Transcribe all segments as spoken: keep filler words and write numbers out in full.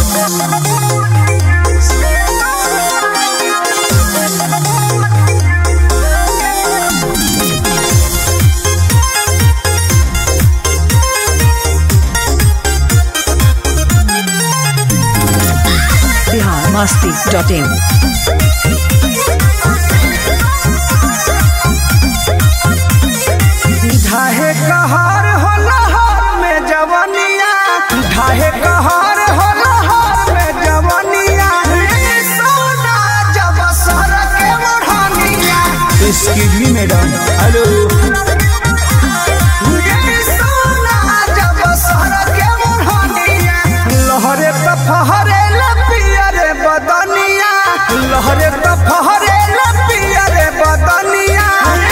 masti dot in. ढाहे कहर हो लहर में जवनिया, ढाहे कहर हो लहर में जवनिया, सोना जब सर के बढ़निया। Excuse me madam, hello. सोना जब सर के बढ़निया, लहरे तो फहरे लपिया रे बदनिया, लहरे तो फहरे लपिया रे बदनिया।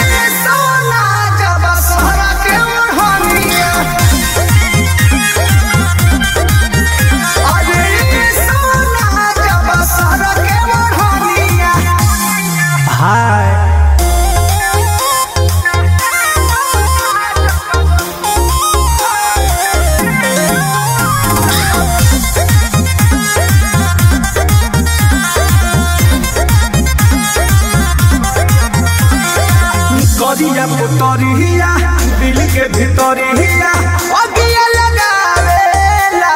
करिया पुतरिया दिल के भितरिया अगिया लगावेला,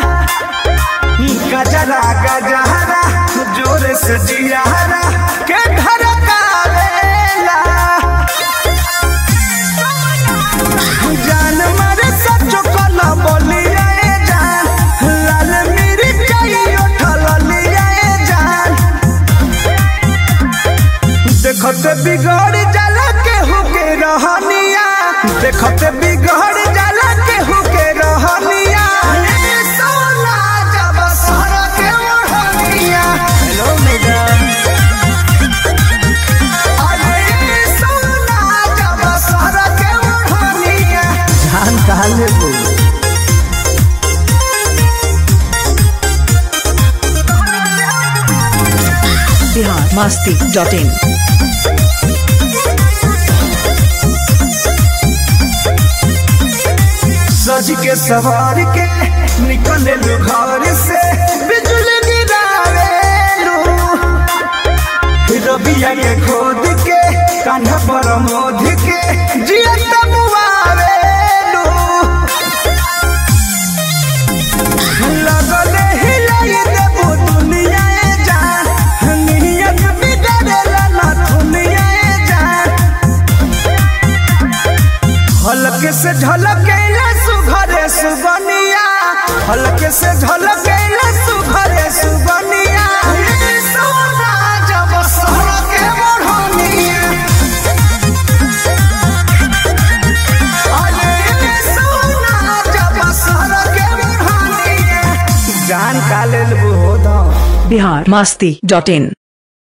गजरा गजहरा जोर से जियारा के धड़कावेला। जान मारे सचो कला बोलिया जान, लाल मिर्चाई उठल लिया जान। देखते बिगड़ जाला केहू के रहनिया, देखते बिगड़ जाला केहू के रहनिया। सोना जब सर के ओढ़निया, हेलो मैडम। अरे सोना जब सर के ओढ़निया, जान कहाँ ले तू? Bihar masti dot in. सज के सवार के निकले लू घर से, बिजली गिरावेलू, रबिया के खोद के कान्हा पर मोद के जिया तमुआवेलू। लगले हिलाई देबू दुनिया जान, नियत बिगड़ेला ना दुनिया जान। हल्के से झलकेला सुघरे सुबनिया, हल्के से झलकेला सुघरे सुबनिया। सोना जब सर के बढ़निया, अरे सोना जब सर के बढ़निया, जान का लेल हो दो। Bihar masti dot in.